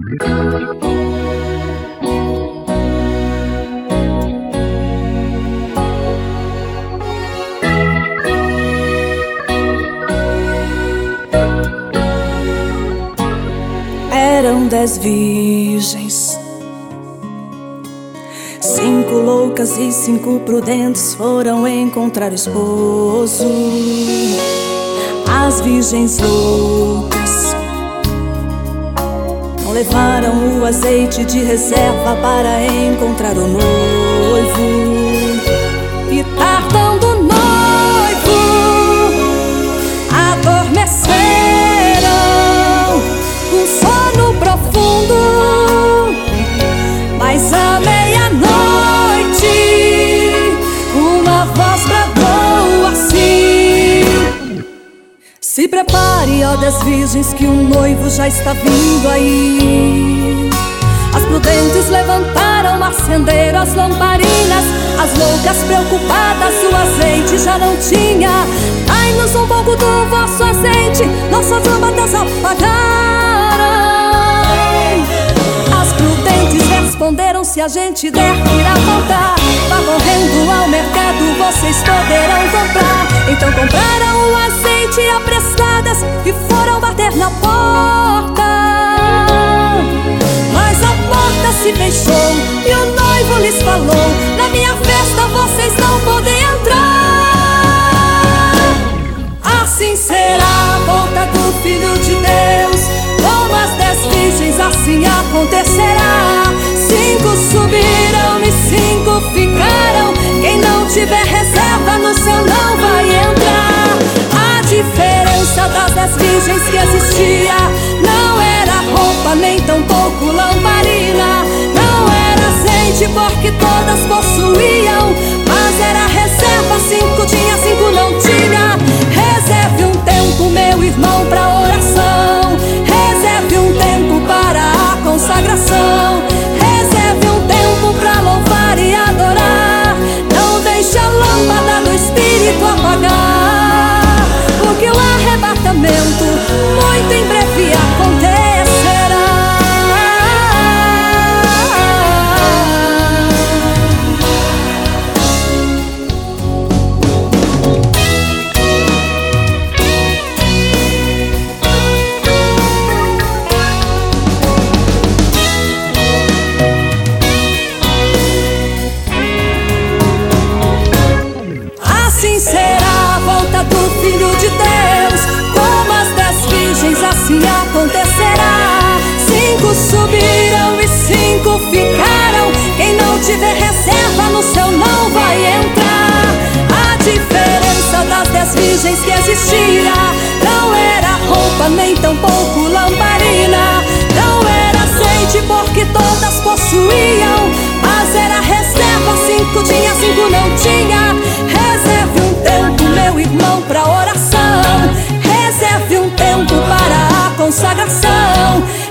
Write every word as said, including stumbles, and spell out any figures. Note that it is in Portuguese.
Eram dez virgens, cinco loucas e cinco prudentes foram encontrar o esposo. As virgens loucas não levaram o azeite de reserva para encontrar o noivo. E tardando o noivo, adormeceram com sono profundo. Mas à meia-noite uma voz bradou assim: se prepare, ó dez virgens, que o noivo já está vindo aí. As prudentes levantaram, acenderam as lamparinas. As loucas preocupadas, o azeite já não tinha. Dai-nos um pouco do vosso azeite, nossas lâmpadas apagaram. As prudentes responderam: se a gente der, irá voltar. Vá correndo ao mercado, vocês poderão comprar. Então compraram o azeite apressadas e foram bater na porta. Mas a porta se fechou e o noivo lhes falou: na minha festa vocês não podem entrar. Assim será a volta do Filho de Deus. Como as dez virgens, assim acontecerá. Cinco subiram e cinco ficaram. Quem não tiver reserva no céu não vai entrar. A diferença das dez virgens que existia não era roupa, nem tampouco lamparina. Não era azeite, porque todas possuíam, mas era reserva. Cinco tinha, cinco não tinha. Reserve um tempo, meu irmão, pra oração. Reserve um tempo para a consagração. Reserve um tempo pra louvar e adorar. Não deixe a lâmpada do Espírito apagar, porque o arrebatamento muito em breve acontecerá. Assim será a volta do Filho de Deus. Como as dez virgens, assim acontecerá. Cinco subiram e cinco ficaram. Quem não tiver reserva no céu não vai entrar. A diferença das dez virgens que existia não era roupa, nem tampouco lamparina. Não era azeite, porque todas possuíam, mas era reserva. Cinco tinha, cinco não tinha. Reserve um tempo, meu irmão, pra oração. Reserve um tempo para a consagração.